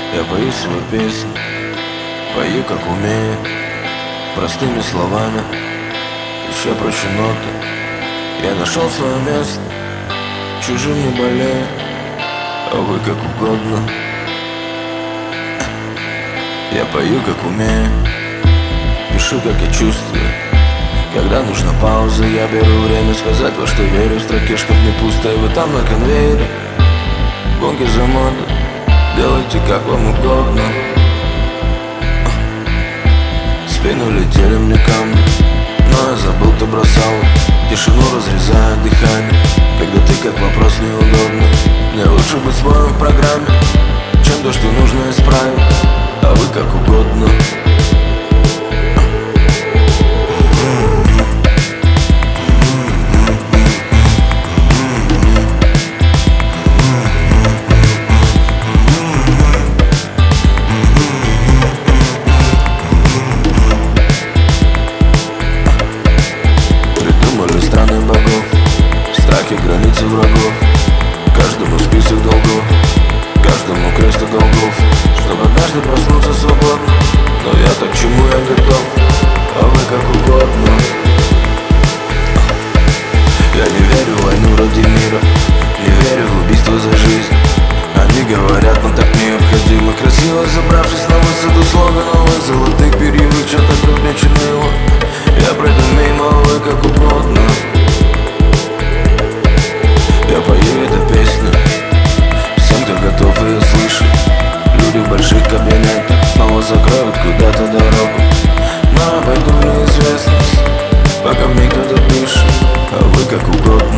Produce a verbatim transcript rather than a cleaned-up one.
Я пою свою песню, пою как умею, простыми словами, еще проще ноты. Я нашел свое место, чужим не болею, а вы как угодно. Я пою как умею, пишу как я чувствую. Когда нужна пауза, я беру время сказать, во что верю. В строке, чтоб не пусто, и вы там на конвейере. Гонки за моду, делайте как вам угодно. В спину летели мне камни, но я забыл, ты бросал. Тишину разрезает дыхание, когда ты как вопрос неудобный. Мне лучше быть своим в программе, чем то, что нужно исправить, а вы как угодно. Страхи, границы врагов, каждому список долгов, каждому крест от долгов, чтобы однажды проснуться свободно. Но я так к чему я готов, а вы как угодно. Я не верю в войну ради мира, не верю в убийство за жизнь. Они говорят, но так необходимо. Красиво забравшись на высоту слоганов и золотых перьевых, что-то крупнее чернила. Я пройду мимо, а вы как угодно. Я пою эту песню всем, кто готов ее слышать. Люди в больших кабинетах снова закроют куда-то дорогу, но я пойду в неизвестность, пока в ней кто-то дышит, а вы как угодно.